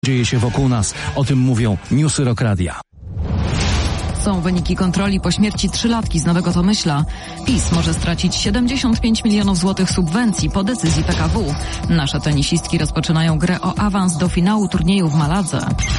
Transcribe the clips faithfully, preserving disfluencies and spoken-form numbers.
Dzieje się wokół nas. O tym mówią Newsy Rock Radia. Są wyniki kontroli po śmierci trzylatki z Nowego Tomyśla. PiS może stracić siedemdziesiąt pięć milionów złotych subwencji po decyzji P K W. Nasze tenisistki rozpoczynają grę o awans do finału turnieju w Maladze.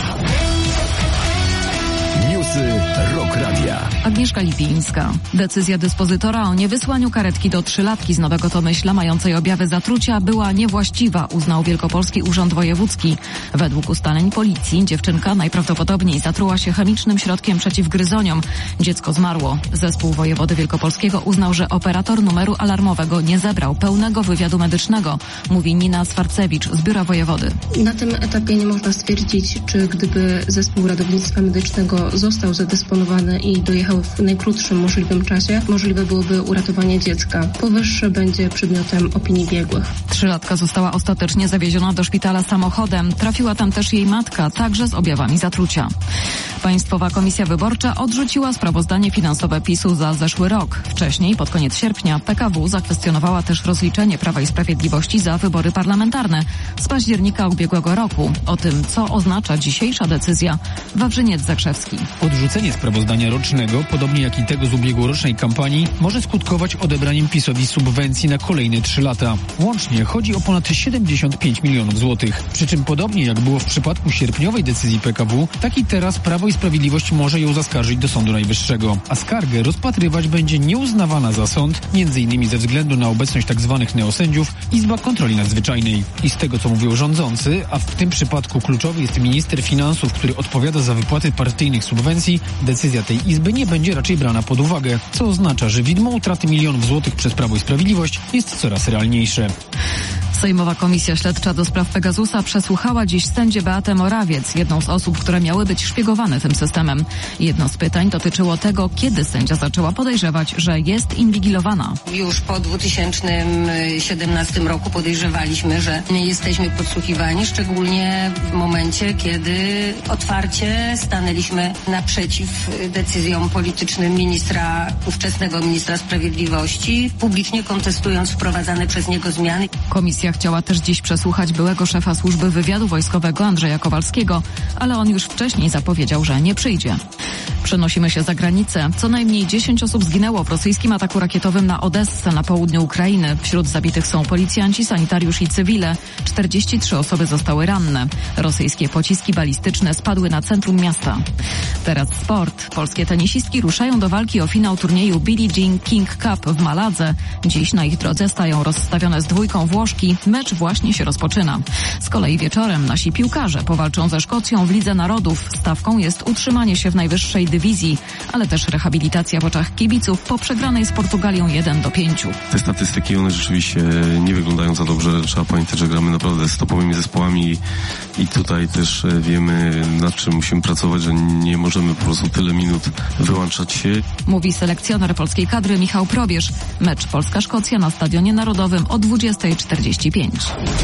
Newsy Rock Radia. Agnieszka Lipińska. Decyzja dyspozytora o niewysłaniu karetki do trzylatki z Nowego Tomyśla mającej objawy zatrucia była niewłaściwa, uznał Wielkopolski Urząd Wojewódzki. Według ustaleń policji dziewczynka najprawdopodobniej zatruła się chemicznym środkiem przeciw gryzoniom. Dziecko zmarło. Zespół wojewody wielkopolskiego uznał, że operator numeru alarmowego nie zebrał pełnego wywiadu medycznego, mówi Nina Swarcewicz z Biura Wojewody. Na tym etapie nie można stwierdzić, czy gdyby zespół ratownictwa medycznego został zadysponowany i dojechał w najkrótszym możliwym czasie, możliwe byłoby uratowanie dziecka. Powyższe będzie przedmiotem opinii biegłych. Trzylatka została ostatecznie zawieziona do szpitala samochodem. Trafiła tam też jej matka, także z objawami zatrucia. Państwowa Komisja Wyborcza odrzuciła sprawozdanie finansowe PiSu za zeszły rok. Wcześniej, pod koniec sierpnia, P K W zakwestionowała też rozliczenie Prawa i Sprawiedliwości za wybory parlamentarne z października ubiegłego roku. O tym, co oznacza dzisiejsza decyzja, Wawrzyniec Zakrzewski. Odrzucenie sprawozdania rocznego, podobnie jak i tego z ubiegłorocznej kampanii, może skutkować odebraniem PiSowi subwencji na kolejne trzy lata. Łącznie chodzi o ponad siedemdziesiąt pięć milionów złotych. Przy czym podobnie jak było w przypadku sierpniowej decyzji P K W, tak i teraz Prawo i Sprawiedliwość może ją zaskarżyć do Sądu Najwyższego. A skargę rozpatrywać będzie nieuznawana za sąd, między innymi ze względu na obecność tzw. neosędziów, Izba Kontroli Nadzwyczajnej. I z tego, co mówią rządzący, a w tym przypadku kluczowy jest minister finansów, który odpowiada za wypłaty partyjnych subwencji, decyzja tej Izby nie będzie raczej brana pod uwagę, co oznacza, że widmo utraty milionów złotych przez Prawo i Sprawiedliwość jest coraz realniejsze. Sejmowa Komisja Śledcza do spraw Pegasusa przesłuchała dziś sędzię Beatę Morawiec, jedną z osób, które miały być szpiegowane tym systemem. Jedno z pytań dotyczyło tego, kiedy sędzia zaczęła podejrzewać, że jest inwigilowana. Już po dwa tysiące siedemnastym roku podejrzewaliśmy, że jesteśmy podsłuchiwani, szczególnie w momencie, kiedy otwarcie stanęliśmy naprzeciw decyzjom politycznym ministra, ówczesnego ministra sprawiedliwości, publicznie kontestując wprowadzane przez niego zmiany. Komisja chciała też dziś przesłuchać byłego szefa Służby Wywiadu Wojskowego Andrzeja Kowalskiego, ale on już wcześniej zapowiedział, że nie przyjdzie. Przenosimy się za granicę. Co najmniej dziesięć osób zginęło w rosyjskim ataku rakietowym na Odessę na południu Ukrainy. Wśród zabitych są policjanci, sanitariusz i cywile. czterdzieści trzy osoby zostały ranne. Rosyjskie pociski balistyczne spadły na centrum miasta. Teraz sport. Polskie tenisistki ruszają do walki o finał turnieju Billie Jean King Cup w Maladze. Dziś na ich drodze stają rozstawione z dwójką Włoszki. Mecz właśnie się rozpoczyna. Z kolei wieczorem nasi piłkarze powalczą ze Szkocją w Lidze Narodów. Stawką jest utrzymanie się w najwyższej dywizji, ale też rehabilitacja w oczach kibiców po przegranej z Portugalią jeden do pięciu. Te statystyki, one rzeczywiście nie wyglądają za dobrze. Trzeba pamiętać, że gramy naprawdę z topowymi zespołami i tutaj też wiemy, nad czym musimy pracować, że nie możemy po prostu tyle minut wyłączać się. Mówi selekcjoner polskiej kadry Michał Probierz. Mecz Polska-Szkocja na Stadionie Narodowym o dwudziesta czterdzieści pięć.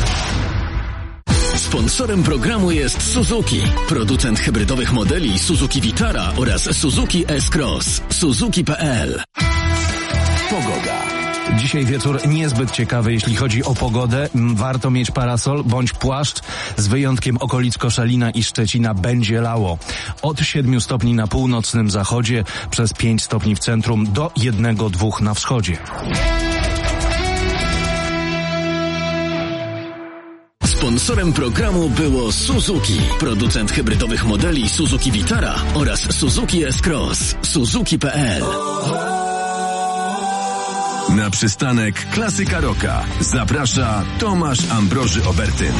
Sponsorem programu jest Suzuki, producent hybrydowych modeli Suzuki Vitara oraz Suzuki S-Cross. Suzuki kropka p l. Pogoda. Dzisiaj wieczór niezbyt ciekawy, jeśli chodzi o pogodę. Warto mieć parasol bądź płaszcz. Z wyjątkiem okolic Koszalina i Szczecina będzie lało. Od siedmiu stopni na północnym zachodzie, przez pięć stopni w centrum, do jednego dwóch na wschodzie. Sponsorem programu było Suzuki, producent hybrydowych modeli Suzuki Vitara oraz Suzuki S-Cross. Suzuki kropka p l. Na przystanek Klasyka Rocka zaprasza Tomasz Ambroży Obertyn.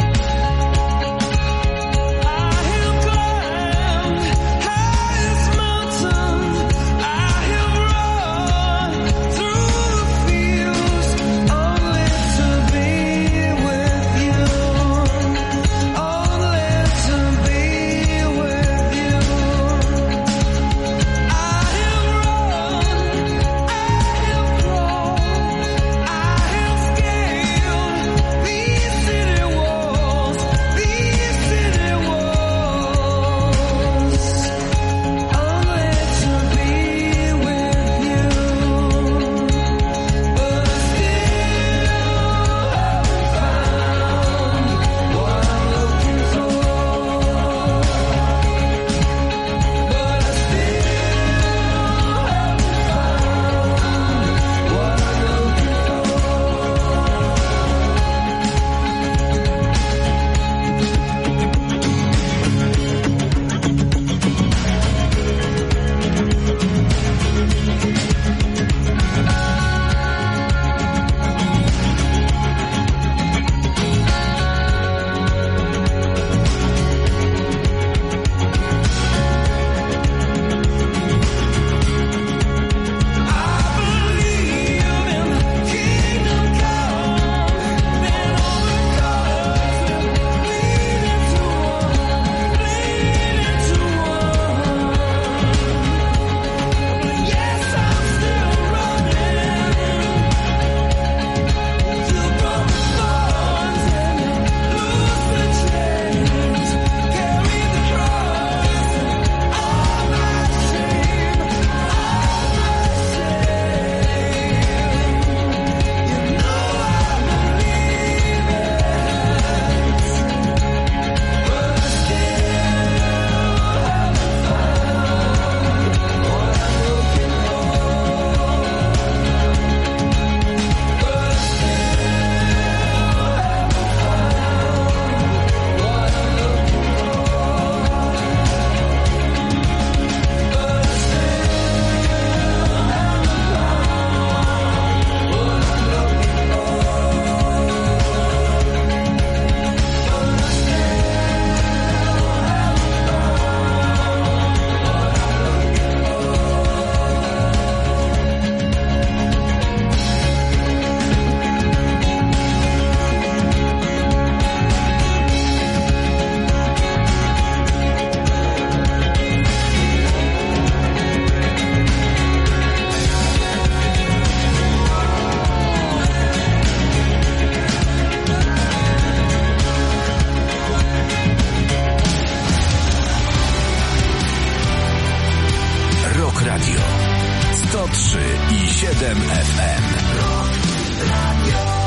I Rock Radio. sto trzy i siedem F M. Rock Radio.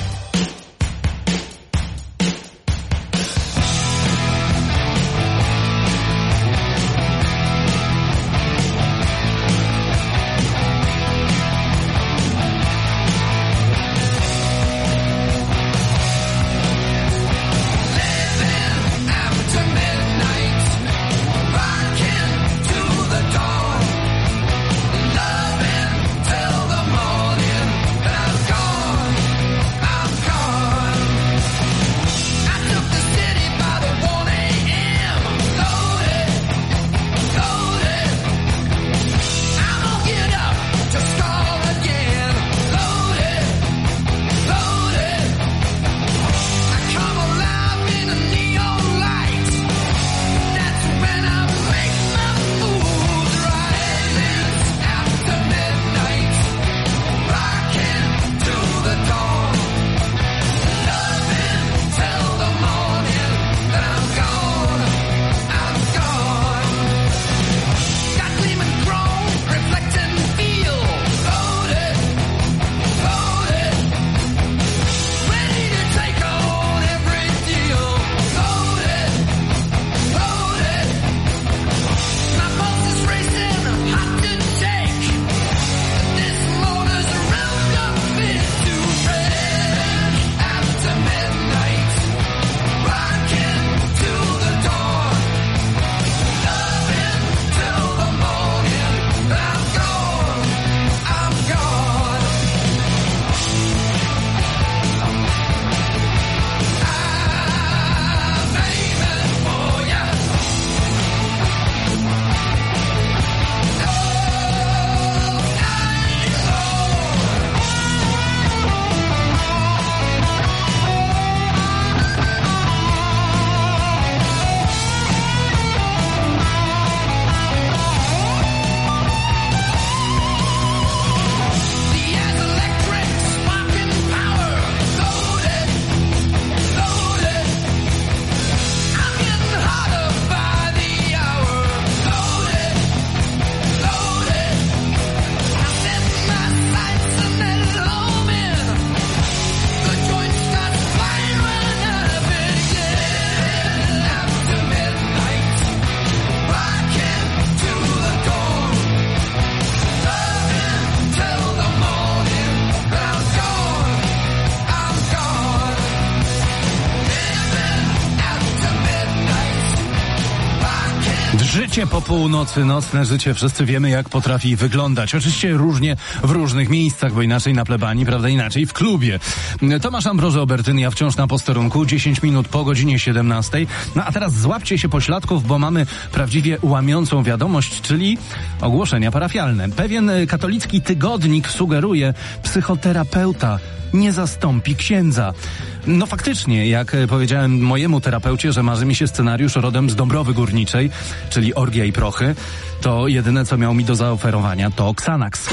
Życie po północy, nocne życie, wszyscy wiemy, jak potrafi wyglądać. Oczywiście różnie w różnych miejscach, bo inaczej na plebanii, prawda, inaczej w klubie. Tomasz Ambroży Obertyn, ja wciąż na posterunku, dziesięć minut po godzinie siedemnastej. No a teraz złapcie się pośladków, bo mamy prawdziwie łamiącą wiadomość, czyli ogłoszenia parafialne. Pewien katolicki tygodnik sugeruje, psychoterapeuta nie zastąpi księdza. No faktycznie, jak powiedziałem mojemu terapeucie, że marzy mi się scenariusz rodem z Dąbrowy Górniczej, czyli Orgia i Prochy, to jedyne, co miał mi do zaoferowania, to Xanax.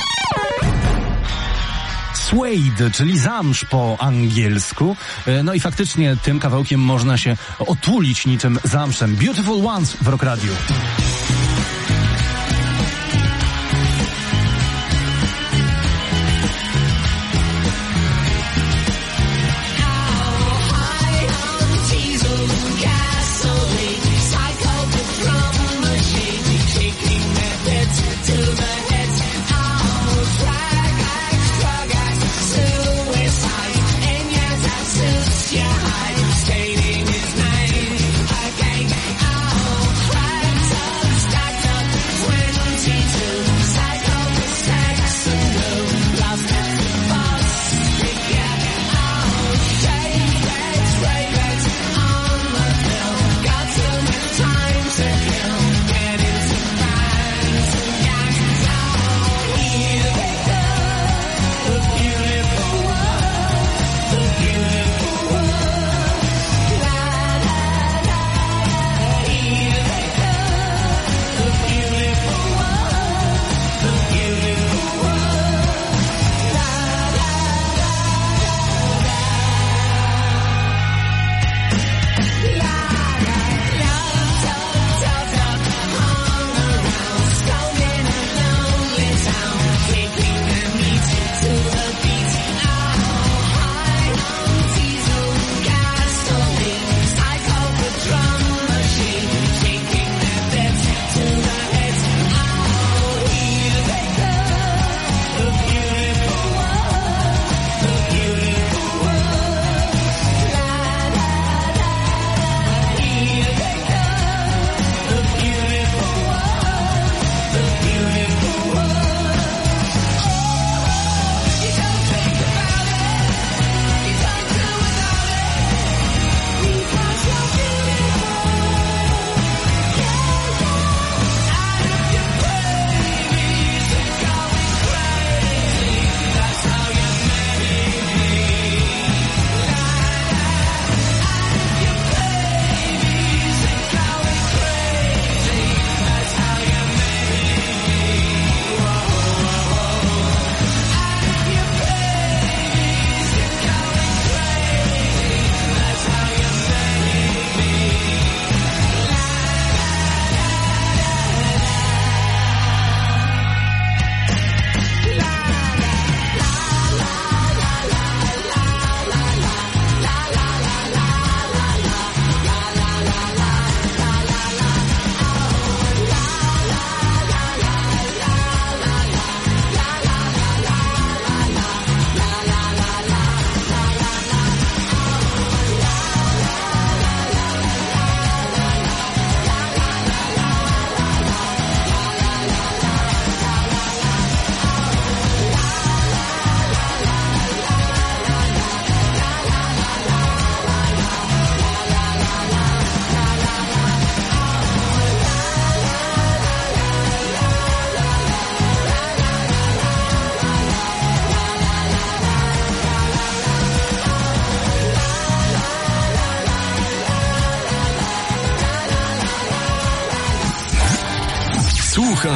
Suede, czyli zamsz po angielsku. No i faktycznie tym kawałkiem można się otulić niczym zamszem. Beautiful Ones w Rock Radio. Skating his name again. Oh,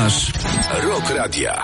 Słuchasz Rock Radia.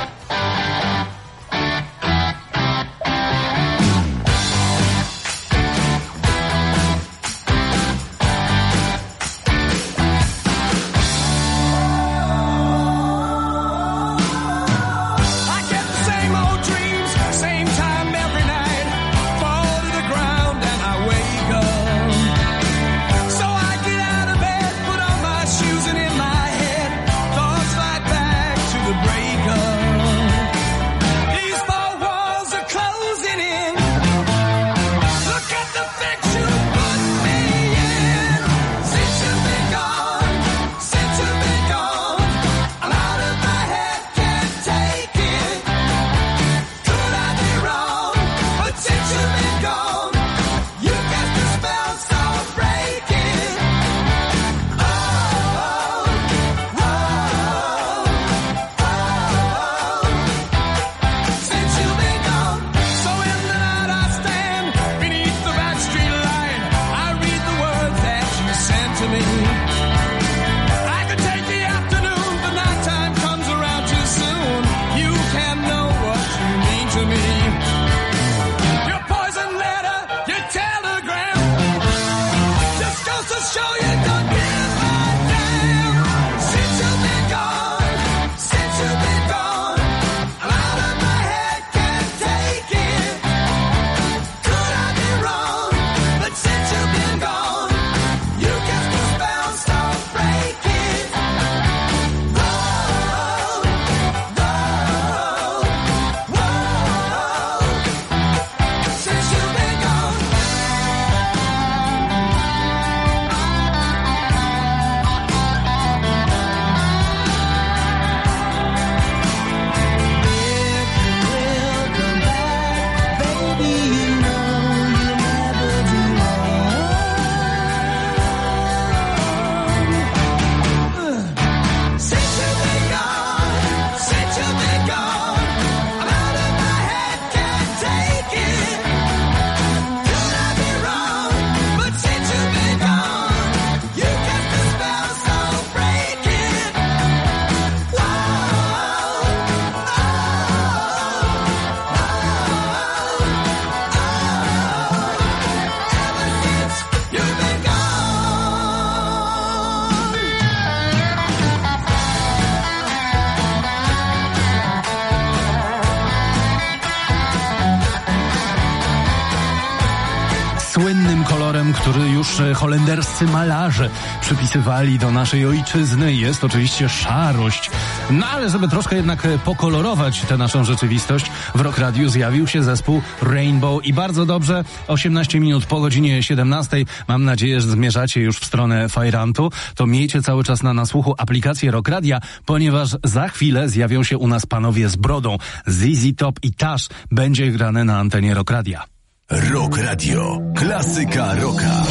Który już holenderscy malarze przypisywali do naszej ojczyzny, jest oczywiście szarość. No ale żeby troszkę jednak pokolorować tę naszą rzeczywistość, w Rock Radiu zjawił się zespół Rainbow i bardzo dobrze, osiemnaście minut po godzinie siedemnastej, mam nadzieję, że zmierzacie już w stronę Fajrantu, to miejcie cały czas na nasłuchu aplikację Rock Radia, ponieważ za chwilę zjawią się u nas panowie z brodą. Z Z Z Top i Tash będzie grane na antenie Rock Radia. Rock Radio. Klasyka rocka.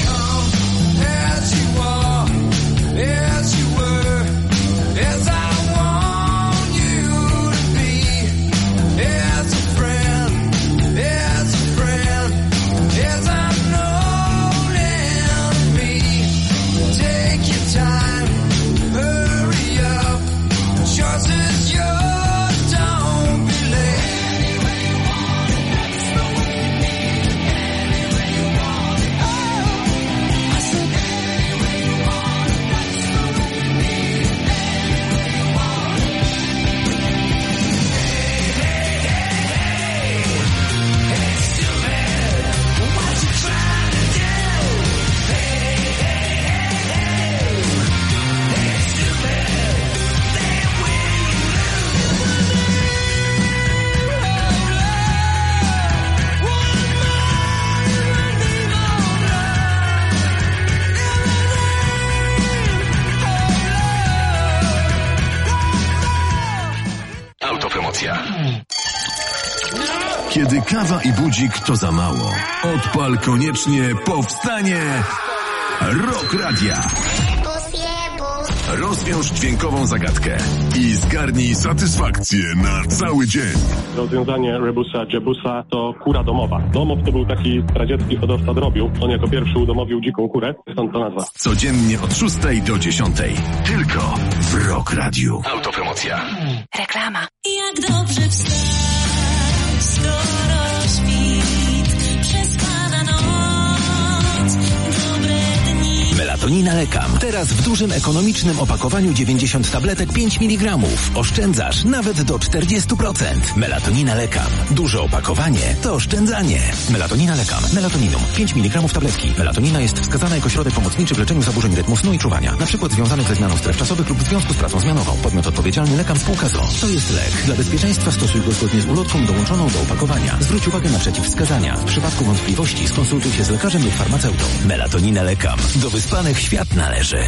Kiedy kawa i budzik to za mało, odpal koniecznie powstanie Rock Radia. Rozwiąż dźwiękową zagadkę i zgarnij satysfakcję na cały dzień. Rozwiązanie rebusa dżebusa to kura domowa. Domow to był taki radziecki hodowca drobiu. On jako pierwszy udomowił dziką kurę, stąd to nazwa. Codziennie od szóstej do dziesiątej. Tylko w Rock Radiu. Autopromocja. Reklama. Jak dobrze wstać, skoro świt, przespana noc, dobre dni. Melatonina Lekam. Teraz w dużym, ekonomicznym opakowaniu dziewięćdziesiąt tabletek pięć miligramów. Oszczędzasz nawet do czterdzieści procent. Melatonina Lekam. Duże opakowanie to oszczędzanie. Melatonina Lekam. Melatoninum. pięć miligramów tabletki. Melatonina jest wskazana jako środek pomocniczy w leczeniu zaburzeń rytmu snu i czuwania. Na przykład związanych ze zmianą stref czasowych lub w związku z pracą zmianową. Podmiot odpowiedzialny Lekam spółka z o o. To jest lek. Dla bezpieczeństwa stosuj go zgodnie z ulotką dołączoną do opakowania. Zwróć uwagę na przeciwwskazania. W przypadku wątpliwości skonsultuj się z lekarzem lub farmaceutą. Melatonina Lekam. Do wyspanych świat należy.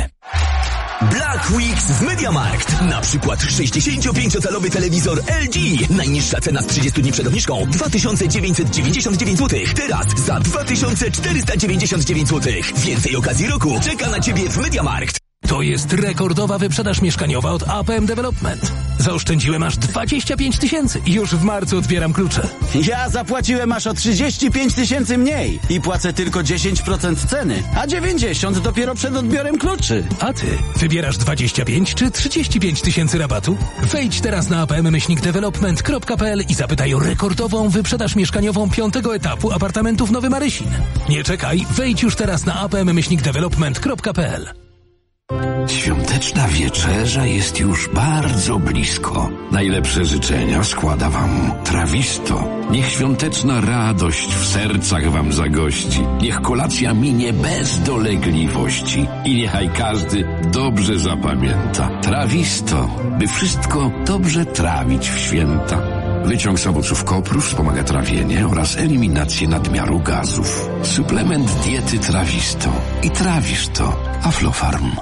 Black Weeks w MediaMarkt. Na przykład sześćdziesięciopięciocalowy telewizor L G. Najniższa cena z trzydziestu dni przed obniżką dwa tysiące dziewięćset dziewięćdziesiąt dziewięć złotych. Teraz za dwa tysiące czterysta dziewięćdziesiąt dziewięć złotych. Więcej okazji roku czeka na Ciebie w MediaMarkt. To jest rekordowa wyprzedaż mieszkaniowa od A P M Development. Zaoszczędziłem aż dwadzieścia pięć tysięcy. Już w marcu odbieram klucze. Ja zapłaciłem aż o trzydzieści pięć tysięcy mniej i płacę tylko dziesięć procent ceny, a dziewięćdziesiąt dopiero przed odbiorem kluczy. A ty wybierasz dwadzieścia pięć czy trzydzieści pięć tysięcy rabatu? Wejdź teraz na apm myślnik development kropka p l i zapytaj o rekordową wyprzedaż mieszkaniową piątego etapu apartamentów Nowy Marysin. Nie czekaj, wejdź już teraz na apm myślnik development kropka p l. Świąteczna wieczerza jest już bardzo blisko. Najlepsze życzenia składa wam Trawisto. Niech świąteczna radość w sercach wam zagości. Niech kolacja minie bez dolegliwości. I niechaj każdy dobrze zapamięta. Trawisto, by wszystko dobrze trawić w święta. Wyciąg z owoców kopru wspomaga trawienie oraz eliminację nadmiaru gazów. Suplement diety Trawisto. I trawisz to. Aflofarm.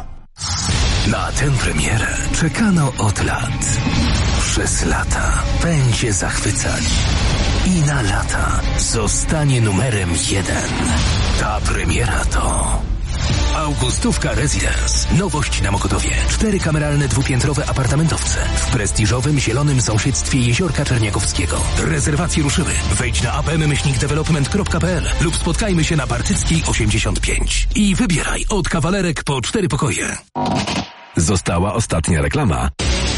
Na tę premierę czekano od lat. Przez lata będzie zachwycać. I na lata zostanie numerem jeden. Ta premiera to Augustówka Residence. Nowość na Mokotowie. Cztery kameralne dwupiętrowe apartamentowce w prestiżowym zielonym sąsiedztwie Jeziorka Czerniakowskiego. Rezerwacje ruszyły. Wejdź na apm myślnik development kropka p l lub spotkajmy się na Partyckiej osiemdziesiąt pięć. I wybieraj od kawalerek po cztery pokoje. Została ostatnia reklama.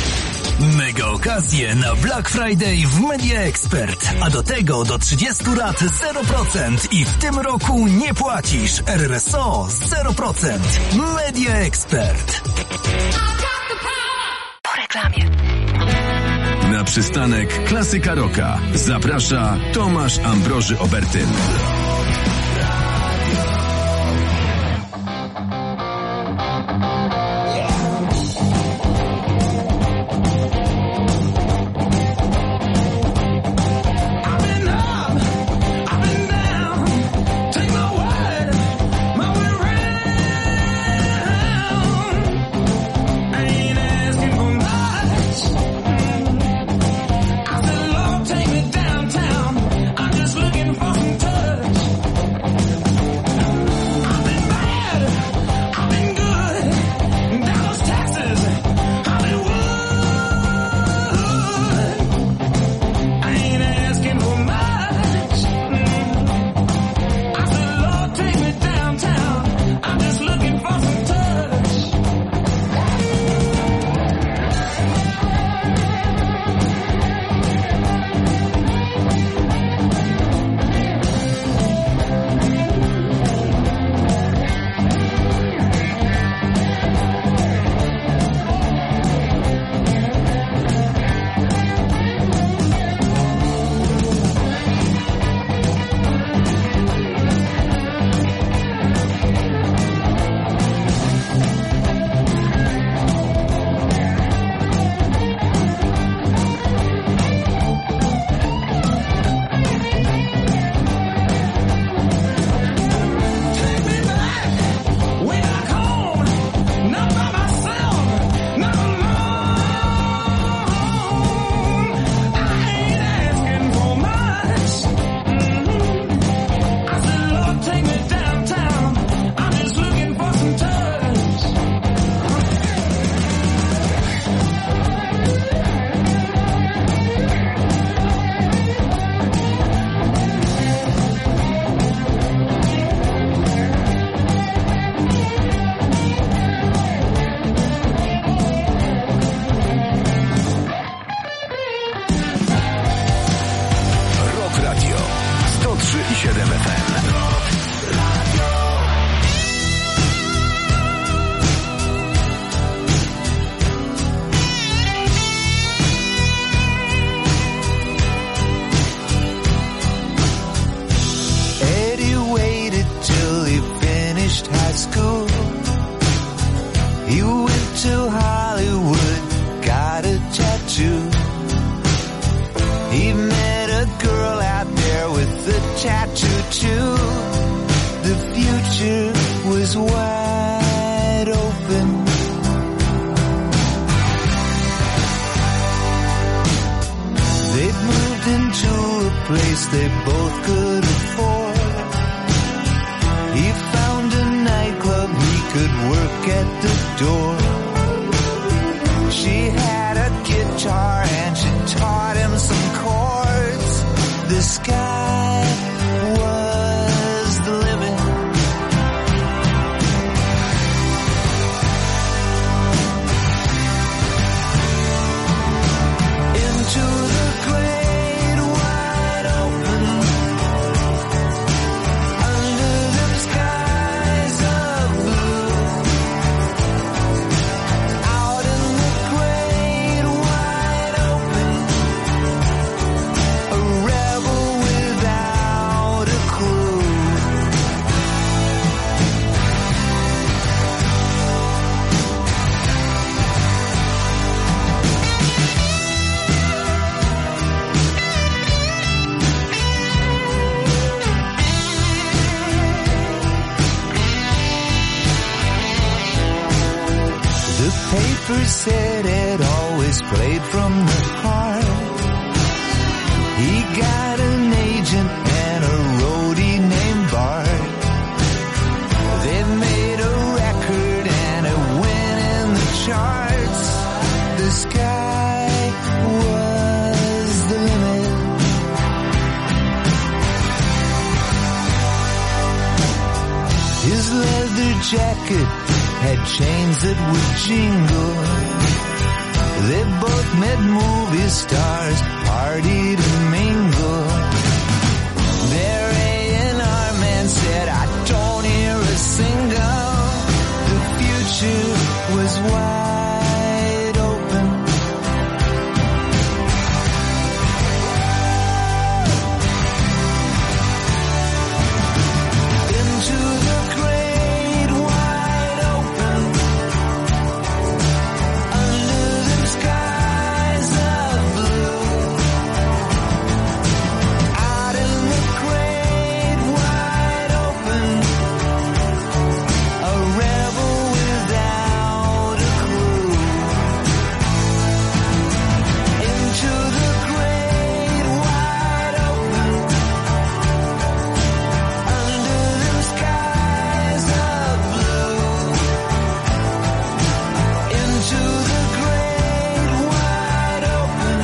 Mega okazje na Black Friday w Media Expert. A do tego do trzydziestu lat zero procent i w tym roku nie płacisz. R R S O zero procent. Media Expert. Po reklamie. Na przystanek Klasyka Rocka zaprasza Tomasz Ambroży Obertyn. trzy i siedem F M. High school, he went to Hollywood, got a tattoo. He met a girl out there with a tattoo too. The future was wide open. They'd moved into a place they both could afford. He found a nightclub he could work at the door. She had a guitar and she taught him some chords. The sky was the limit. Into the great wide open. Paper said it always played from the heart. He got an agent and a roadie named Bart. They made a record and it went in the charts. The sky was the limit. His leather jacket had chains that would jingle. They both met movie stars, partied and mingled. Their A and R man said, I don't hear a single. The future was wide open. Into the great wide open. Under them skies of blue. Out in the great wide open. A rebel without a clue. Into the great wide open. Under them skies of blue. Into the great wide open.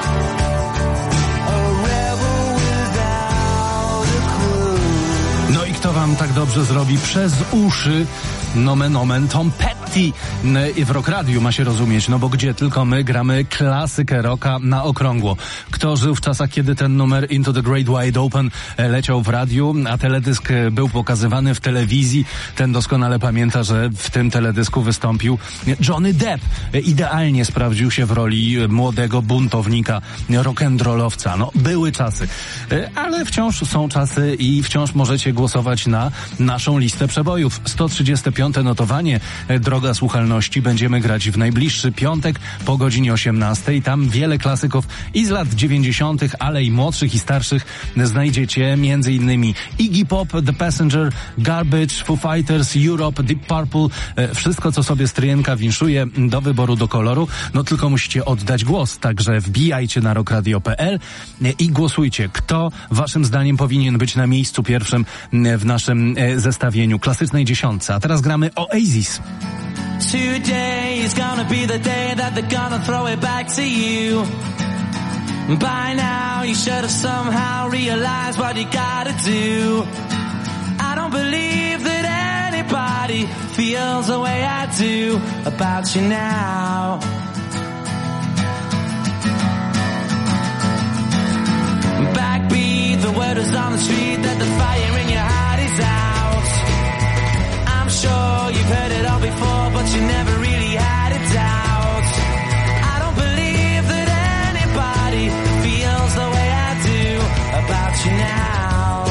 A rebel without a clue. No i kto wam tak dobrze zrobi przez uszy? Nomen omen Tom Petty. I w Rock Radiu ma się rozumieć, no bo gdzie tylko my gramy klasykę rocka na okrągło. Kto żył w czasach, kiedy ten numer Into the Great Wide Open leciał w radiu, a teledysk był pokazywany w telewizji, ten doskonale pamięta, że w tym teledysku wystąpił Johnny Depp. Idealnie sprawdził się w roli młodego buntownika, rock'n'rollowca. No, były czasy. Ale wciąż są czasy i wciąż możecie głosować na naszą listę przebojów. sto trzydzieste piąte notowanie, droga słuchalności, będziemy grać w najbliższy piątek po godzinie osiemnastej. Tam wiele klasyków i z lat dziewięćdziesiątych, ale i młodszych i starszych znajdziecie między innymi Iggy Pop, The Passenger, Garbage, Foo Fighters, Europe, Deep Purple, wszystko co sobie stryjenka winszuje do wyboru, do koloru. No tylko musicie oddać głos, także wbijajcie na rock radio kropka p l i głosujcie, kto waszym zdaniem powinien być na miejscu pierwszym w naszym zestawieniu klasycznej dziesiątce. A teraz gramy Oasis. Today is gonna be the day that they're gonna throw it back to you. By now you should have somehow realized what you gotta do. I don't believe that anybody feels the way I do about you now. Backbeat, the word is on the the street that the fire in your heart is out. I'm sure you've heard it all before, but you never really had it out. I don't believe that anybody feels the way I do about you now.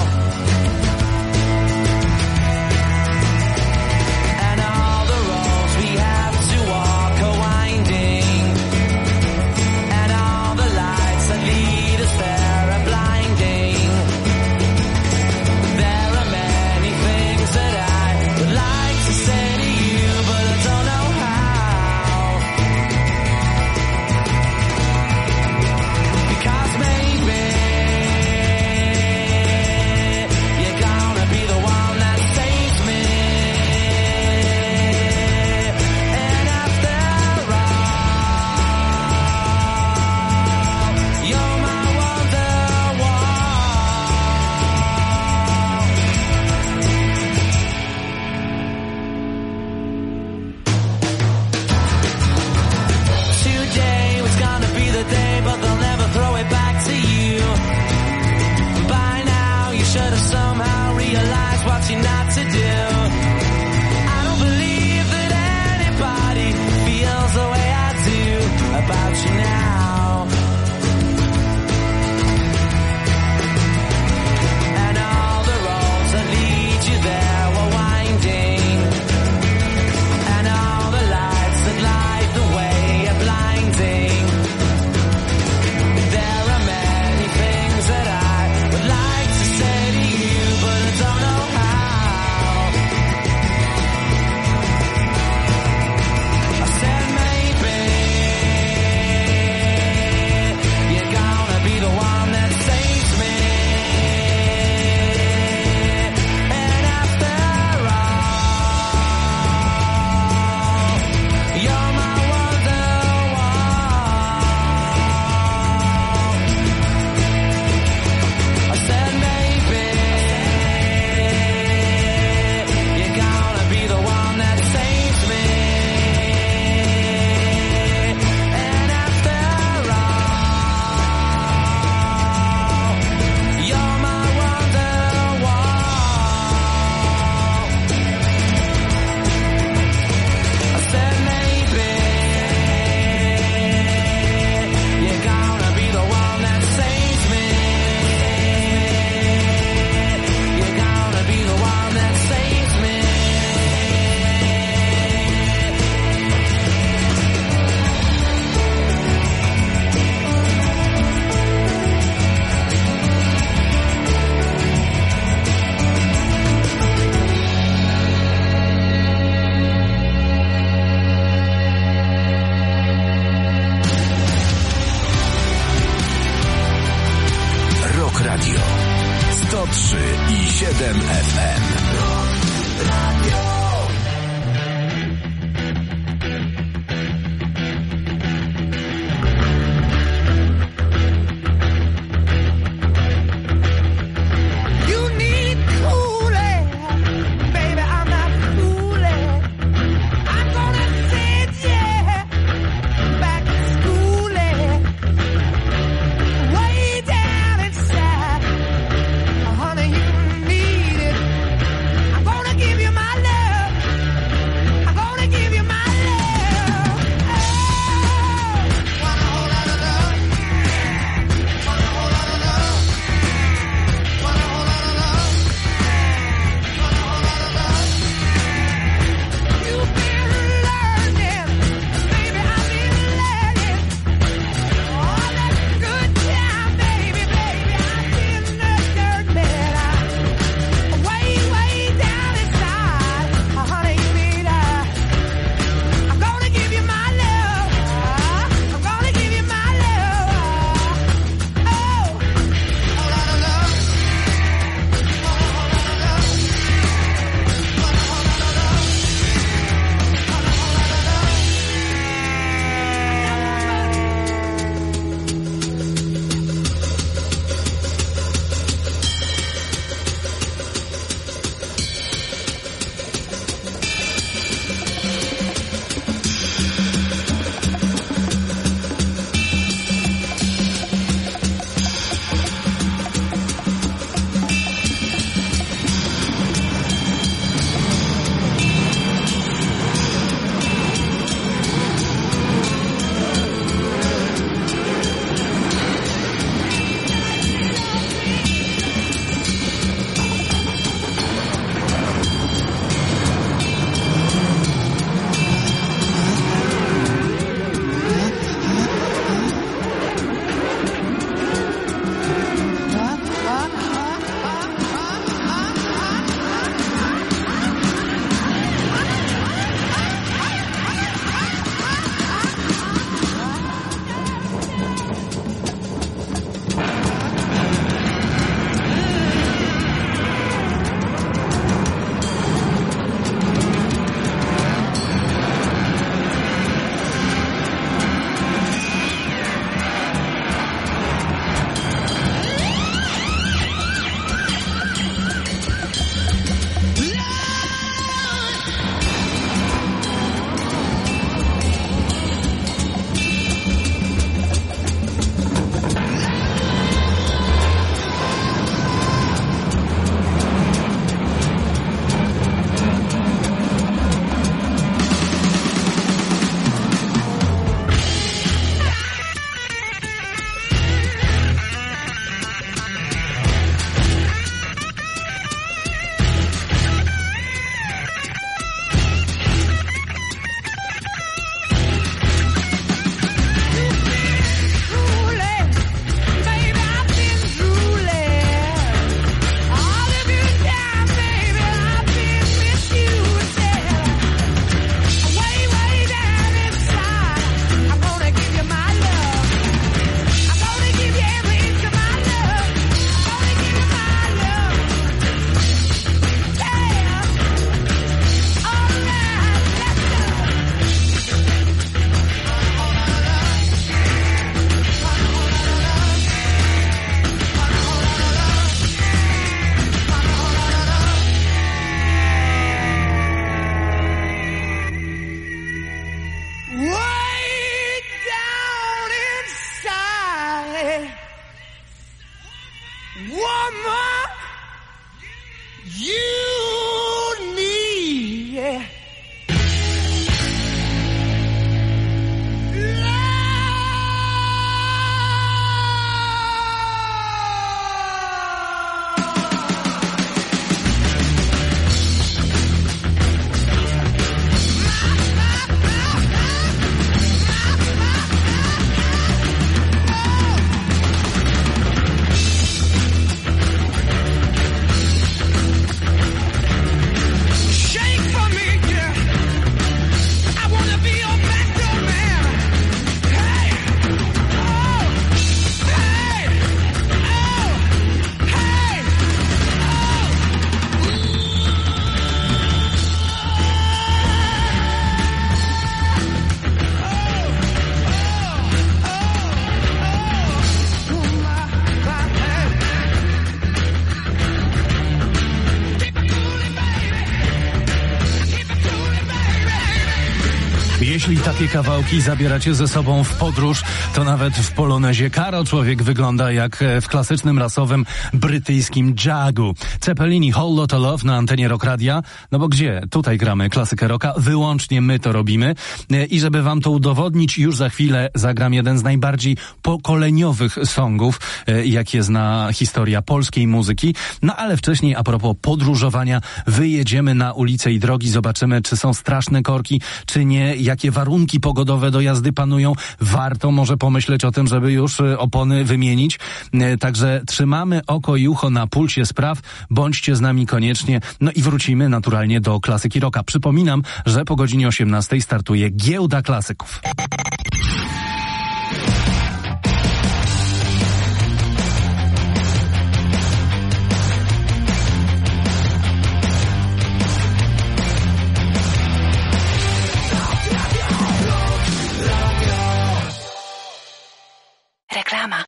Not to do. I don't believe that anybody feels the way I do about you now. And all the roads that lead you there were winding, and all the lights that light the way are blinding. There are many things that I would like to say to you, but I don't know how. sto trzy i siedem F M. Honey, you need it. I'm gonna give you my love. woman you need. Yeah. Jeśli takie kawałki zabieracie ze sobą w podróż, to nawet w polonezie Karo człowiek wygląda jak w klasycznym rasowym brytyjskim jazzu. Zeppelini Whole Lotta Love na antenie Rock Radia. No bo gdzie? Tutaj gramy klasykę rocka. Wyłącznie my to robimy. I żeby wam to udowodnić, już za chwilę zagram jeden z najbardziej pokoleniowych songów, jakie zna historia polskiej muzyki. No ale wcześniej, a propos podróżowania, wyjedziemy na ulice i drogi, zobaczymy, czy są straszne korki, czy nie, jakie warunki pogodowe do jazdy panują. Warto może pomyśleć o tym, żeby już opony wymienić. Także trzymamy oko i ucho na pulsie spraw. Bądźcie z nami koniecznie. No i wrócimy naturalnie do klasyki rocka. Przypominam, że po godzinie osiemnastej startuje Giełda Klasyków. Reklama.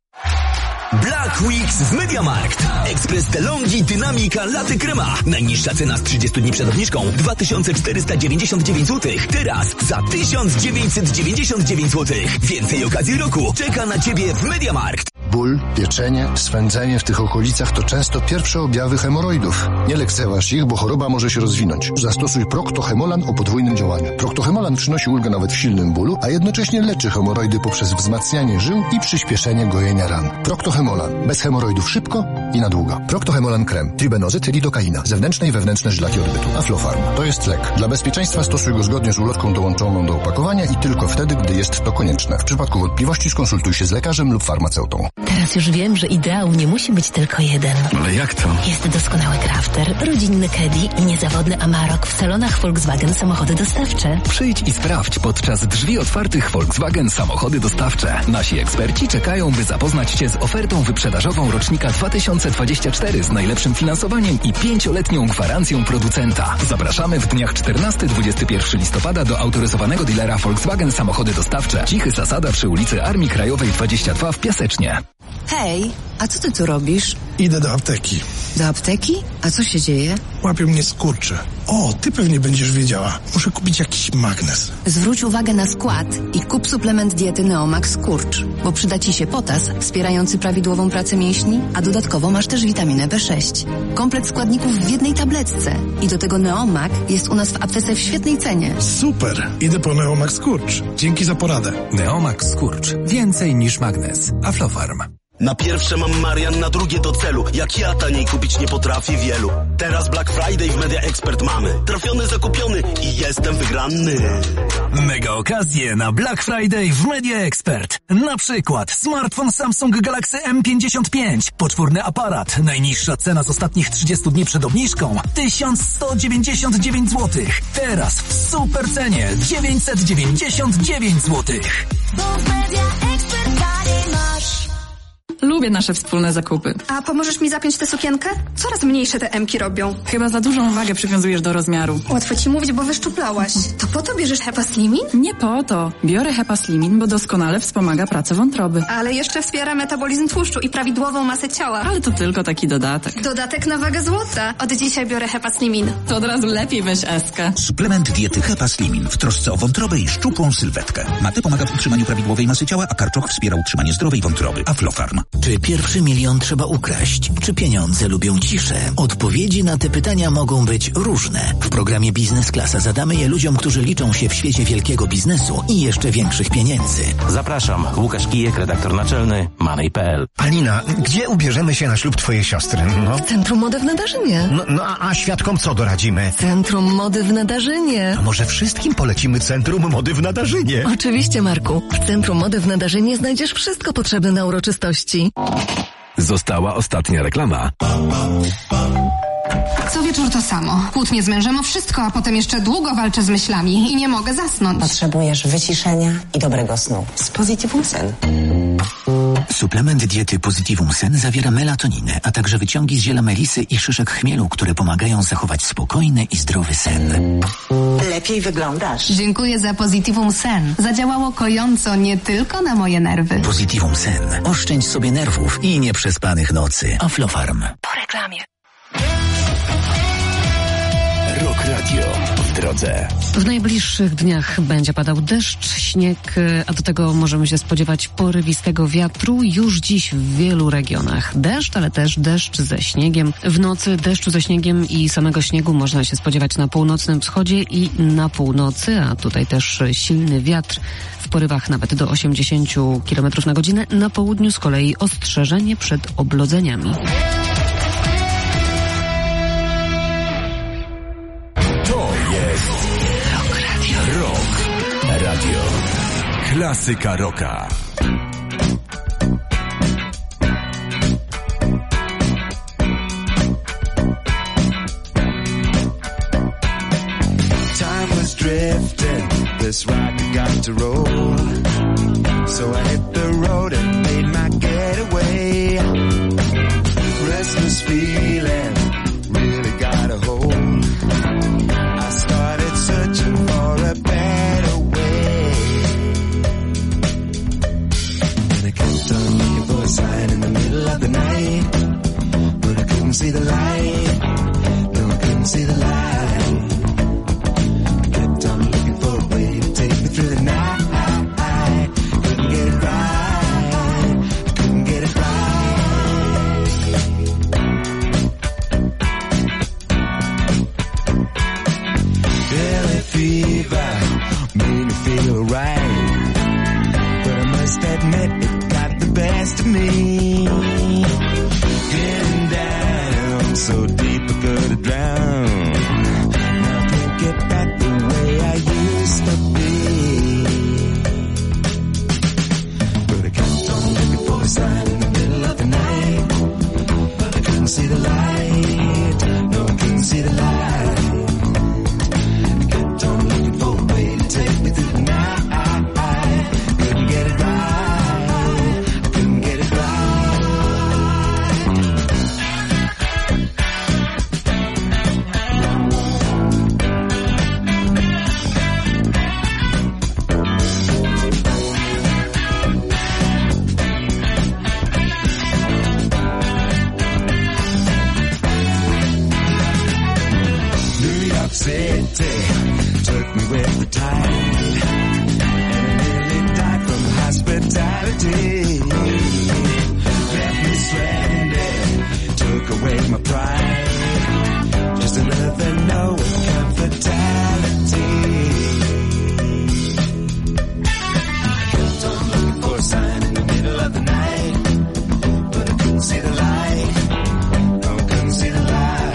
Black Weeks w MediaMarkt. Ekspres DeLonghi Dynamika Latte Crema. Najniższa cena z trzydziestu dni przed obniżką dwa tysiące czterysta dziewięćdziesiąt dziewięć złotych. Teraz za tysiąc dziewięćset dziewięćdziesiąt dziewięć złotych. Więcej okazji roku czeka na Ciebie w MediaMarkt. Ból, pieczenie, swędzenie w tych okolicach to często pierwsze objawy hemoroidów. Nie lekceważ ich, bo choroba może się rozwinąć. Zastosuj Procto-Hemolan o podwójnym działaniu. Procto-Hemolan przynosi ulgę nawet w silnym bólu, a jednocześnie leczy hemoroidy poprzez wzmacnianie żył i przyspieszenie gojenia ran. Procto-Hemolan. Bez hemoroidów szybko i na długo. Procto-Hemolan krem. Tribenozyt, lidokaina. Zewnętrzne i wewnętrzne żylaki odbytu. Aflofarm. To jest lek. Dla bezpieczeństwa stosuj go zgodnie z ulotką dołączoną do opakowania i tylko wtedy, gdy jest to konieczne. W przypadku wątpliwości skonsultuj się z lekarzem lub farmaceutą. Teraz już wiem, że ideał nie musi być tylko jeden. Ale jak to? Jest doskonały crafter, rodzinny Caddy i niezawodny Amarok w salonach Volkswagen Samochody Dostawcze. Przyjdź i sprawdź podczas drzwi otwartych Volkswagen Samochody Dostawcze. Nasi eksperci czekają, by zapoznać Cię z ofertą wyprzedażową rocznika dwa tysiące dwudziestego czwartego z najlepszym finansowaniem i pięcioletnią gwarancją producenta. Zapraszamy w dniach czternastego do dwudziestego pierwszego listopada do autoryzowanego dealera Volkswagen Samochody Dostawcze. Cichy Zasada przy ulicy Armii Krajowej dwadzieścia dwa w Piasecznie. Hej, a co ty tu robisz? Idę do apteki. Do apteki? A co się dzieje? Łapią mnie skurcze. O, ty pewnie będziesz wiedziała. Muszę kupić jakiś magnes. Zwróć uwagę na skład i kup suplement diety Neomax Skurcz, bo przyda ci się potas wspierający prawidłową pracę mięśni, a dodatkowo masz też witaminę B sześć. Kompleks składników w jednej tabletce. I do tego Neomax jest u nas w aptece w świetnej cenie. Super! Idę po Neomax Skurcz. Dzięki za poradę. Neomax Skurcz. Więcej niż magnes. Aflofarm. Na pierwsze mam Marian, na drugie do celu. Jak ja taniej kupić nie potrafię wielu. Teraz Black Friday w Media Expert mamy. Trafiony, zakupiony i jestem wygrany. Mega okazje na Black Friday w Media Expert. Na przykład smartfon Samsung Galaxy M pięćdziesiąt pięć. Poczwórny aparat. Najniższa cena z ostatnich trzydziestu dni przed obniżką tysiąc sto dziewięćdziesiąt dziewięć złotych. Teraz w super cenie dziewięćset dziewięćdziesiąt dziewięć złotych. Bo w Media Expert taniej masz. Lubię nasze wspólne zakupy. A pomożesz mi zapiąć tę sukienkę? Coraz mniejsze te emki robią. Chyba za dużą wagę przywiązujesz do rozmiaru. Łatwo ci mówić, bo wyszczuplałaś. To po to bierzesz Hepa Slimin? Nie po to. Biorę Hepa Slimin, bo doskonale wspomaga pracę wątroby. Ale jeszcze wspiera metabolizm tłuszczu i prawidłową masę ciała. Ale to tylko taki dodatek. Dodatek na wagę złota. Od dzisiaj biorę Hepa Slimin. To od razu lepiej weź eskę. Suplement diety Hepa Slimin w trosce o wątrobę i szczupłą sylwetkę. Mate pomaga w utrzymaniu prawidłowej masy ciała, a karczoch wspiera utrzymanie zdrowej wątroby. Aflofarm. Czy pierwszy milion trzeba ukraść? Czy pieniądze lubią ciszę? Odpowiedzi na te pytania mogą być różne. W programie Biznes Klasa zadamy je ludziom, którzy liczą się w świecie wielkiego biznesu i jeszcze większych pieniędzy. Zapraszam. Łukasz Kijek, redaktor naczelny Money kropka p l. Alina, gdzie ubierzemy się na ślub twojej siostry? No. W Centrum Mody w Nadarzynie. No, no a, a świadkom co doradzimy? Centrum Mody w Nadarzynie. A może wszystkim polecimy Centrum Mody w Nadarzynie? Oczywiście, Marku. W Centrum Mody w Nadarzynie znajdziesz wszystko potrzebne na uroczystości. Została ostatnia reklama. Co wieczór to samo. Kłótnie z mężem o wszystko, a potem jeszcze długo walczę z myślami i nie mogę zasnąć. Potrzebujesz wyciszenia i dobrego snu. Z Positivum Sen. Suplement diety Positivum Sen zawiera melatoninę, a także wyciągi z ziela melisy i szyszek chmielu, które pomagają zachować spokojny i zdrowy sen. Lepiej wyglądasz. Dziękuję za Positivum Sen. Zadziałało kojąco nie tylko na moje nerwy. Positivum Sen. Oszczędź sobie nerwów i nieprzespanych nocy. Aflofarm. Po reklamie. Rock Radio w drodze. W najbliższych dniach będzie padał deszcz, śnieg, a do tego możemy się spodziewać porywistego wiatru już dziś w wielu regionach. Deszcz, ale też deszcz ze śniegiem. W nocy deszczu ze śniegiem i samego śniegu można się spodziewać na północnym wschodzie i na północy, a tutaj też silny wiatr w porywach nawet do osiemdziesiąt kilometrów na godzinę. Na południu z kolei ostrzeżenie przed oblodzeniami. Rock Radio. Rock Radio. Klasyka rocka. Time was drifting, this rocket got to roll. So I hit the road and made my getaway. Restless feeling really got a hold. I started searching for a better way. And I kept on looking for a sign in the middle of the night. But I couldn't see the light. No, I couldn't see the light. I kept on looking for a way to take me through the night. Couldn't get it right. Couldn't get it right. Daily fever made me feel alright, but I must admit it got the best of me. Getting down so deep I could have drowned. Now I can't get back the way I used to be. But I kept on looking for a sign in the middle of the night. But I couldn't see the light. No, I couldn't see the light. Take me through the night. Couldn't get it right. Couldn't get it right. New York City took me with the tide, and I nearly died from hospitality. Left me stranded, took away my pride, just another no with comfortality. I kept on looking for a sign in the middle of the night, but I couldn't see the light. No, I couldn't see the light.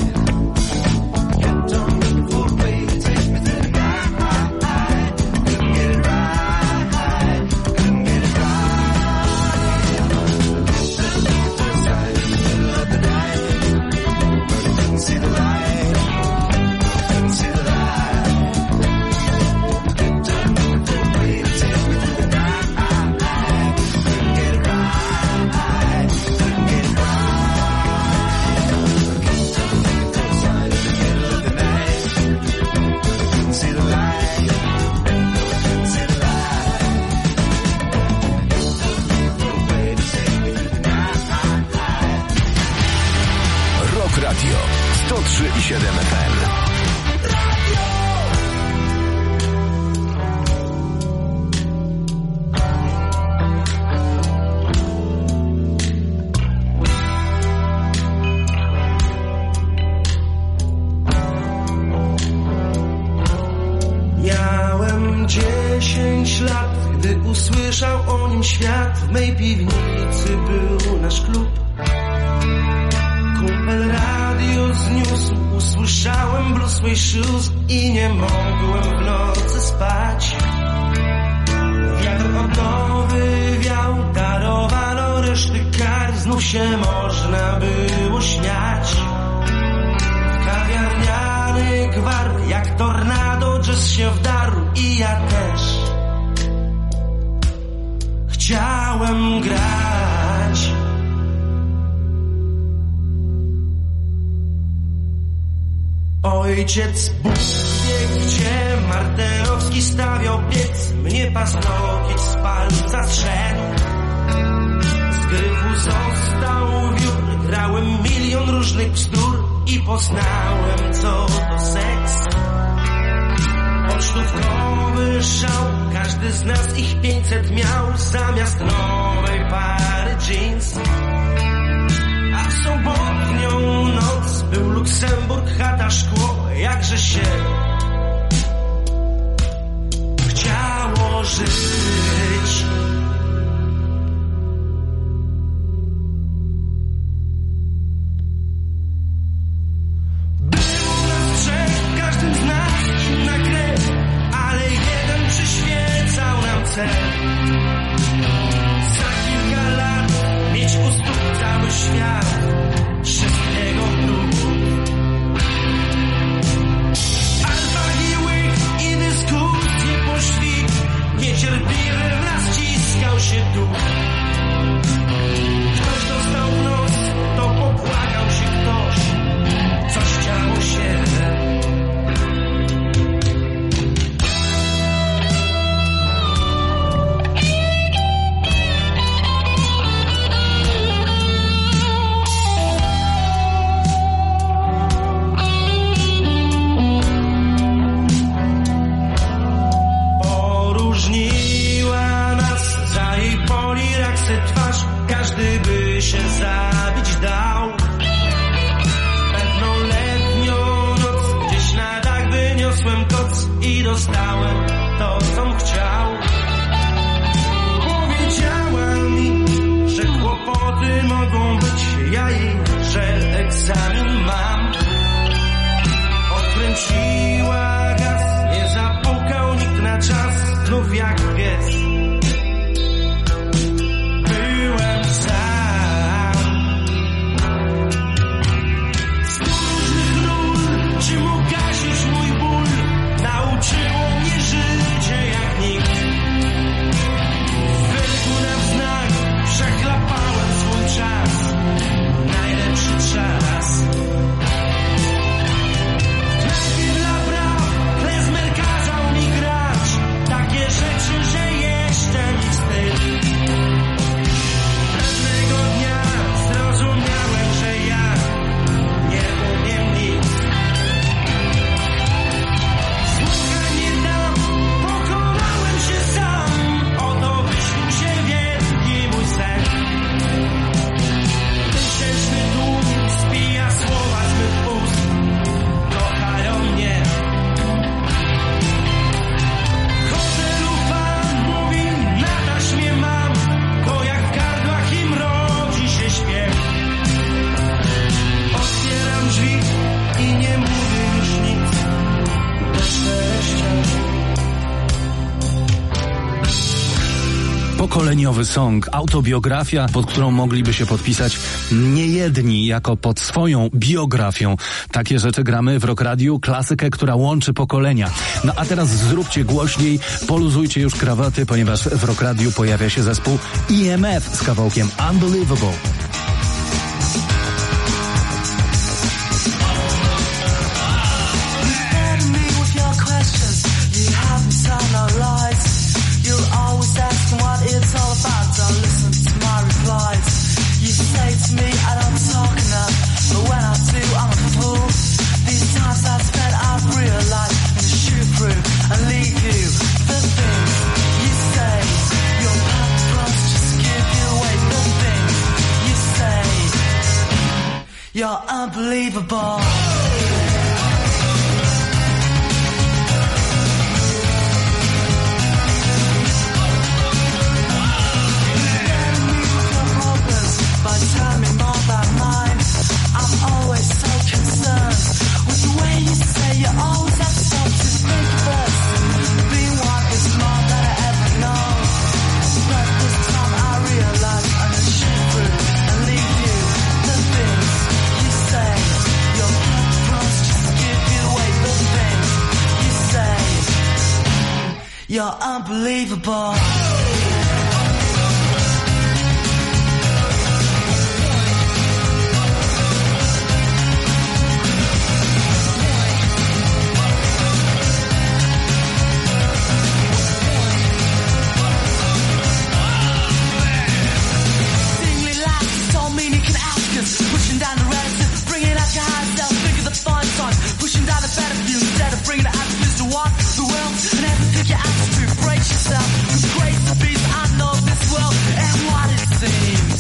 Kept on looking for a way to take me through the night. Couldn't get it right. Couldn't get it right. Looking for a sign in the middle of the night, but I couldn't see the light. Couldn't see the light. Kept on looking for a way to take me through the night. Couldn't get it right. Couldn't get it right. Kept on looking for a sign in the middle of the night, but I couldn't see the light. Couldn't see the light. For a way to take me through the night. Rock Radio sto trzy i siedem F M. piwnicy był nasz klub. Kumpel radio zniósł, usłyszałem Blue Suede Shoes i nie mogłem w nocy spać. Wiatr odnowy wiał, darowano reszty kar, znów się można było śmiać. Kawiarniany gwar, jak tornado jazz się wdarł i ja też chciałem grać. Ojciec Bóg wie gdzie, Martenowski stawiał piec, mnie pasnokieć z palca zszedł. Z gryfu został wiór, grałem milion różnych bzdur i poznałem co to seks. Pocztówkowy szał, każdy z nas ich pięćset miał, zamiast nowej pary jeans. A w sobotnią noc był Luksemburg, chata, szkło, jakże się chciało żyć. Było nas trzech, każdym z nas inna krew, ale jeden przyświecał nam cel. Za kilka lat mieć u stóp cały świat, wszystkiego próg. Alfa i łyk i dyskusje poszli, niecierpliwy w nas ciskał się duch. Ktoś dostał w nos, to popłakał się ktoś, coś działo się. Poróżniła nas za jej poliraksy twarz, każdy by się zabić dał. Pewną letnią noc gdzieś na dach wyniosłem koc i dostałem to, com chciał. Powiedziała mi, że kłopoty mogą być, ja jej, że egzamin mam. Odkręciła gaz, nie zapukał nikt na czas, znów jak pies byłem sam. Z różnych ról, czym ugasisz mój ból, nauczyło mnie życie jak nikt. Wyrku na wznak, przechlapałem swój czas, najlepszy czas. Klęski dla praw, klezmer kazał mi grać takie rzeczy, że jeszcze mi wstyd. Pewnego dnia zrozumiałem, że ja nie umiem nic. Słowa nie dam, pokonałem się sam, oto wyśnił się wielki mój sen. Tysięczny tłum spija słowa z mych ust, kochają mnie. Hotelu pan mówi, na taśmie mam, to jak w gardłach im rodzi się śpiew. Otwieram drzwi i nie mówię już nic do szczęścia. Pokoleniowy song, autobiografia, pod którą mogliby się podpisać niejedni jako pod swoją biografią. Takie rzeczy gramy w Rock Radiu, klasykę, która łączy pokolenia. No a teraz zróbcie głośniej, poluzujcie już krawaty, ponieważ w Rock Radiu pojawia się zespół E M F z kawałkiem Unbelievable. You're unbelievable. You're unbelievable. Pushing down the relative, bringing out your high self, think of the fun times, pushing down the better view instead of bringing the attitudes to walk the world and have to pick your attitude, brace yourself, it's great to be, I know this world and what it seems.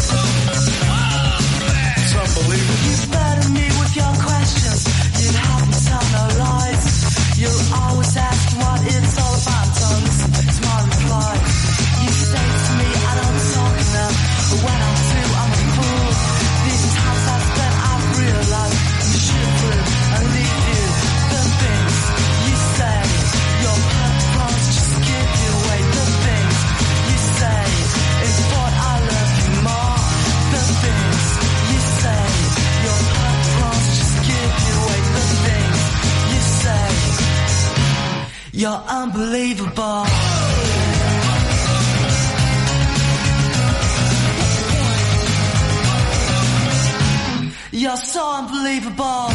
It's unbelievable. You burden me with your questions, you help me tell no lies, you always ask what it's all about, so listen to my reply. You say to me I don't talk enough, but when I do I'm a fool. These times I spent, I've realized you should live and leave you. The things you say, your purpose just give you away. The things you say is what I love you more. The things you say, your purpose just give you away. The things you say, you're unbelievable. You're so unbelievable.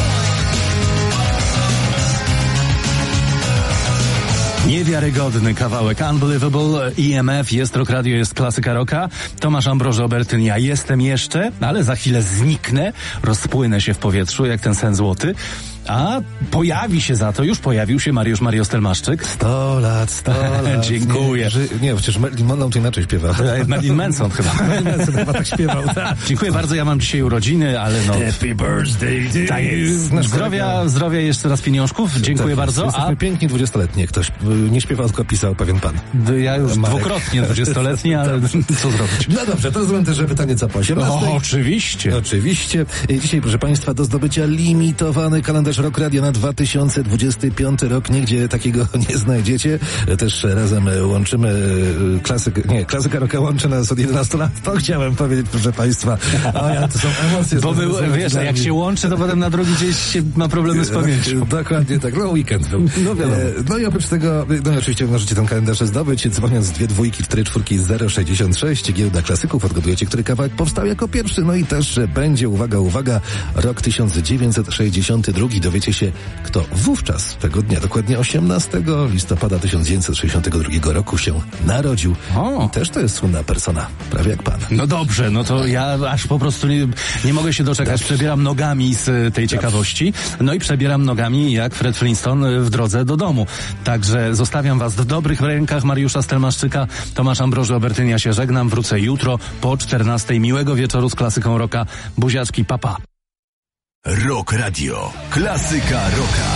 Niewiarygodny kawałek Unbelievable. I M F, jest Rock Radio, jest klasyka rocka. Tomasz Ambroży Obertyn, ja jestem jeszcze, ale za chwilę zniknę, rozpłynę się w powietrzu jak ten sen złoty. A pojawi się za to, już pojawił się Mariusz Mario Stelmaszczyk. Sto lat, sto lat. Dziękuję. Nie, ży... nie, przecież Marilyn Monroe to inaczej śpiewa. Marilyn Manson chyba. Marilyn Manson chyba tak śpiewał. Tak. Dziękuję bardzo, ja mam dzisiaj urodziny, ale no... Happy birthday to tak jest. Zdrowia, zdrowia, jeszcze raz pieniążków. Dziękuję tak bardzo. Jesteśmy A... piękni dwudziestoletni, jak ktoś nie śpiewał, tylko pisał pewien pan. Ja już Marek. Dwukrotnie dwudziestoletni, ale co zrobić? No dobrze, to zrobię też pytanie co po osiemnastej. O, oczywiście. Oczywiście. Dzisiaj, proszę państwa, do zdobycia limitowany kalendarz Rock Radio na dwa tysiące dwudziesty piąty rok. Nigdzie takiego nie znajdziecie. Też razem łączymy klasykę, nie, klasyka rocka łączy nas od jedenastu lat. To chciałem powiedzieć, proszę państwa. O ja, to są emocje. Bo był, wiesz, jak się łączy, to potem na drugi dzień się ma problemy z pamięcią. Dokładnie tak. No weekend był. No wiadomo. No i oprócz tego, no oczywiście możecie ten kalendarz zdobyć, dzwoniąc dwie dwójki, cztery czwórki, zero sześćdziesiąt sześć. Giełda klasyków, odgadujecie, który kawałek powstał jako pierwszy. No i też będzie, uwaga, uwaga, rok tysiąc dziewięćset sześćdziesiąty drugi. Dowiecie się, kto wówczas, tego dnia, dokładnie osiemnastego listopada tysiąc dziewięćset sześćdziesiątego drugiego roku się narodził. O. I też to jest słynna persona, prawie jak pan. No dobrze, no to ja aż po prostu nie, nie mogę się doczekać. Dobrze. Przebieram nogami z tej ciekawości. No i przebieram nogami jak Fred Flintstone w drodze do domu. Także zostawiam was w dobrych rękach Mariusza Stelmaszczyka. Tomasz Ambroży Obertyn, ja się żegnam. Wrócę jutro po czternastej. Miłego wieczoru z klasyką rocka. Buziaczki, papa. Rock Radio. Klasyka rocka.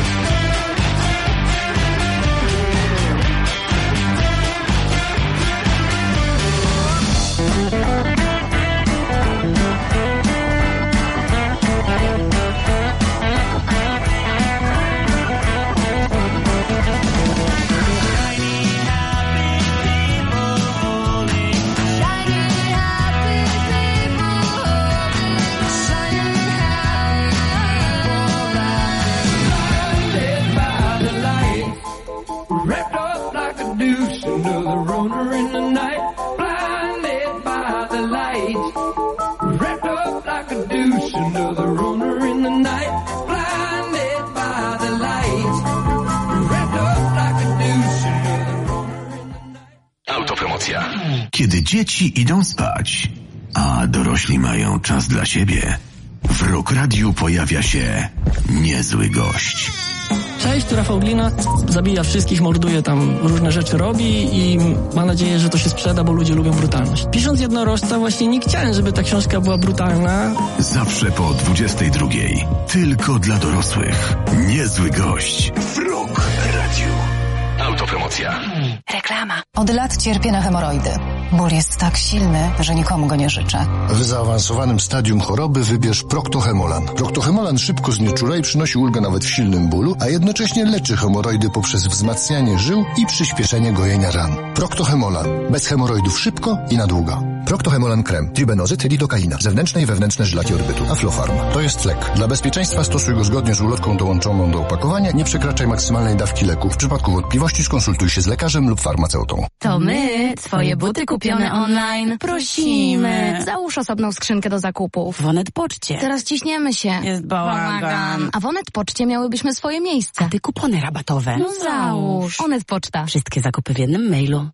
Autopromocja. Kiedy dzieci idą spać, a dorośli mają czas dla siebie, w Rock Radiu pojawia się niezły gość. Cześć, tu Rafał Glina, zabija wszystkich, morduje tam, różne rzeczy robi i ma nadzieję, że to się sprzeda, bo ludzie lubią brutalność. Pisząc Jednorożca właśnie nie chciałem, żeby ta książka była brutalna. Zawsze po dwudziestej drugiej. Tylko dla dorosłych. Niezły gość w Rock Radiu. Autopromocja. Reklama. Od lat cierpię na hemoroidy. Ból jest tak silny, że nikomu go nie życzę. W zaawansowanym stadium choroby wybierz Proctohemolan. Proctohemolan szybko znieczula i przynosi ulgę nawet w silnym bólu, a jednocześnie leczy hemoroidy poprzez wzmacnianie żył i przyspieszenie gojenia ran. Proctohemolan. Bez hemoroidów szybko i na długo. Proctohemolan krem. Tribenozyt, lidokaina. Zewnętrzne i wewnętrzne żylaki odbytu. Aflofarm. To jest lek. Dla bezpieczeństwa stosuj go zgodnie z ulotką dołączoną do opakowania. Nie przekraczaj maksymalnej dawki leku. W przypadku wątpliwości zawartości skonsultuj się z lekarzem lub farmaceutą. To my, twoje buty kupione online, prosimy. Załóż osobną skrzynkę do zakupów. W Onet Poczcie. Teraz ciśniemy się. Jest bałagan. A w Onet Poczcie miałybyśmy swoje miejsce. A ty kupony rabatowe. No załóż. Onet Poczta. Wszystkie zakupy w jednym mailu.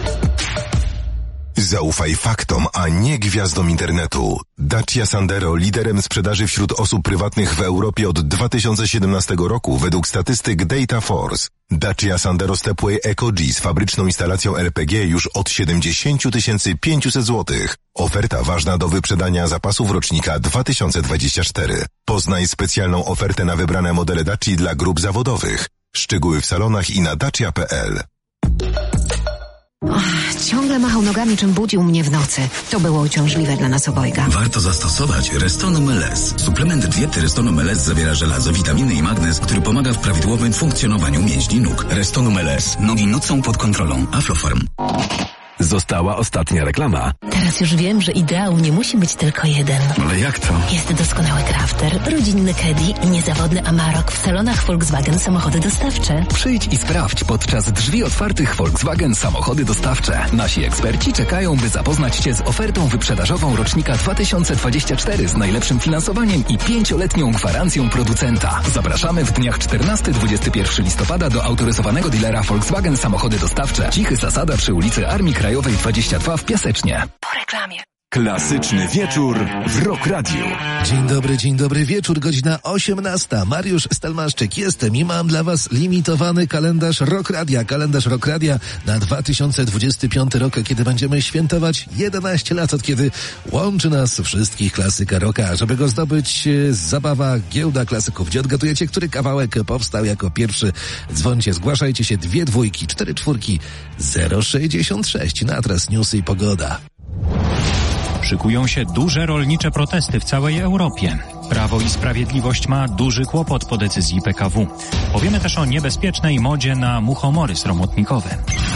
Zaufaj faktom, a nie gwiazdom internetu. Dacia Sandero, liderem sprzedaży wśród osób prywatnych w Europie od dwa tysiące siedemnastego roku według statystyk Data Force. Dacia Sandero Stepway Eco G z fabryczną instalacją L P G już od siedemdziesiąt tysięcy pięćset złotych. Oferta ważna do wyprzedania zapasów rocznika dwa tysiące dwudziestego czwartego. Poznaj specjalną ofertę na wybrane modele Dacia dla grup zawodowych. Szczegóły w salonach i na dacia kropka p l. Och, ciągle machał nogami, czym budził mnie w nocy. To było uciążliwe dla nas obojga. Warto zastosować Restonum L S. Suplement diety Restonum L S zawiera żelazo, witaminy i magnez, który pomaga w prawidłowym funkcjonowaniu mięśni nóg. Restonum L S. Nogi nucą pod kontrolą. Aflofarm. Została ostatnia reklama. Teraz już wiem, że ideał nie musi być tylko jeden. Ale jak to? Jest doskonały crafter, rodzinny Caddy i niezawodny Amarok w salonach Volkswagen Samochody Dostawcze. Przyjdź i sprawdź podczas drzwi otwartych Volkswagen Samochody Dostawcze. Nasi eksperci czekają, by zapoznać Cię z ofertą wyprzedażową rocznika dwa tysiące dwudziestego czwartego z najlepszym finansowaniem i pięcioletnią gwarancją producenta. Zapraszamy w dniach czternastego do dwudziestego pierwszego listopada do autoryzowanego dealera Volkswagen Samochody Dostawcze. Cichy Zasada przy ulicy Armii Krajowej dwadzieścia dwa w Piasecznie. Po reklamie. Klasyczny wieczór w Rock Radio. Dzień dobry, dzień dobry wieczór, godzina osiemnasta. Mariusz Stelmaszczyk jestem i mam dla Was limitowany kalendarz Rock Radia. Kalendarz Rock Radia na dwa tysiące dwudziesty piąty rok, kiedy będziemy świętować jedenaście lat, od kiedy łączy nas wszystkich klasyka rocka. Żeby go zdobyć, zabawa Giełda Klasyków. Gdzie odgadujecie, który kawałek powstał jako pierwszy? Dzwońcie, zgłaszajcie się, dwie dwójki, cztery czwórki, zero sześćdziesiąt sześć. Na teraz newsy i pogoda. Szykują się duże rolnicze protesty w całej Europie. Prawo i Sprawiedliwość ma duży kłopot po decyzji P K W. Powiemy też o niebezpiecznej modzie na muchomory sromotnikowe.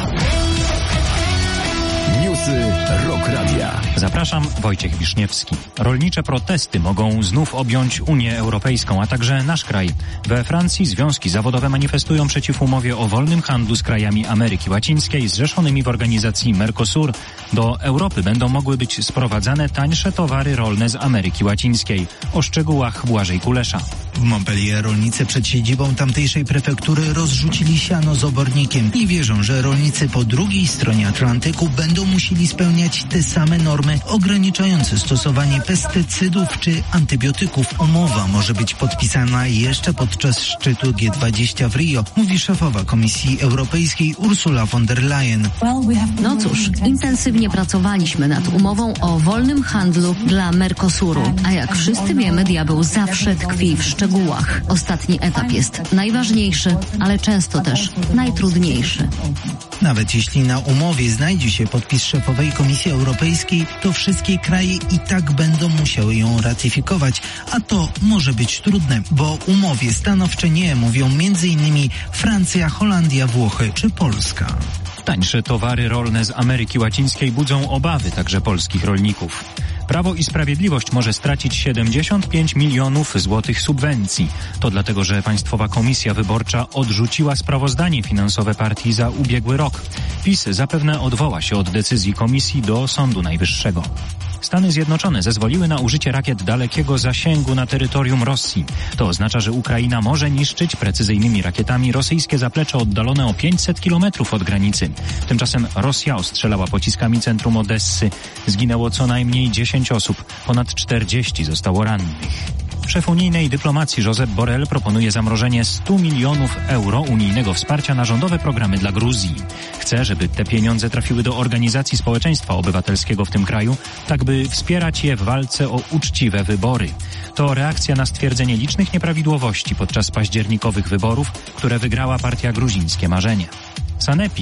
Newsy Rock Radia. Zapraszam, Wojciech Wiszniewski. Rolnicze protesty mogą znów objąć Unię Europejską, a także nasz kraj. We Francji związki zawodowe manifestują przeciw umowie o wolnym handlu z krajami Ameryki Łacińskiej zrzeszonymi w organizacji Mercosur. Do Europy będą mogły być sprowadzane tańsze towary rolne z Ameryki Łacińskiej. O szczegółach Błażej Kulesza. W Montpellier rolnicy przed siedzibą tamtejszej prefektury rozrzucili siano z obornikiem i wierzą, że rolnicy po drugiej stronie Atlantyku będą musieli spełniać te same normy ograniczające stosowanie pestycydów czy antybiotyków. Umowa może być podpisana jeszcze podczas szczytu G dwadzieścia w Rio, mówi szefowa Komisji Europejskiej Ursula von der Leyen. No cóż, intensywnie pracowaliśmy nad umową o wolnym handlu dla Mercosuru, a jak wszyscy wiemy, diabeł zawsze tkwi w szczegółach. Ostatni etap jest najważniejszy, ale często też najtrudniejszy. Nawet jeśli na umowie znajdzie się podpis szefowej Komisji Europejskiej, to wszystkie kraje i tak będą musiały ją ratyfikować, a to może być trudne, bo umowie stanowcze nie mówią między innymi Francja, Holandia, Włochy czy Polska. Tańsze towary rolne z Ameryki Łacińskiej budzą obawy także polskich rolników. Prawo i Sprawiedliwość może stracić siedemdziesiąt pięć milionów złotych subwencji. To dlatego, że Państwowa Komisja Wyborcza odrzuciła sprawozdanie finansowe partii za ubiegły rok. PiS zapewne odwoła się od decyzji komisji do Sądu Najwyższego. Stany Zjednoczone zezwoliły na użycie rakiet dalekiego zasięgu na terytorium Rosji. To oznacza, że Ukraina może niszczyć precyzyjnymi rakietami rosyjskie zaplecze oddalone o pięćset kilometrów od granicy. Tymczasem Rosja ostrzelała pociskami centrum Odessy. Zginęło co najmniej dziesięć osób, ponad czterdzieści zostało rannych. Szef unijnej dyplomacji Josep Borrell proponuje zamrożenie stu milionów euro unijnego wsparcia na rządowe programy dla Gruzji. Chce, żeby te pieniądze trafiły do organizacji społeczeństwa obywatelskiego w tym kraju, tak by wspierać je w walce o uczciwe wybory. To reakcja na stwierdzenie licznych nieprawidłowości podczas październikowych wyborów, które wygrała partia Gruzińskie Marzenie. Sanepid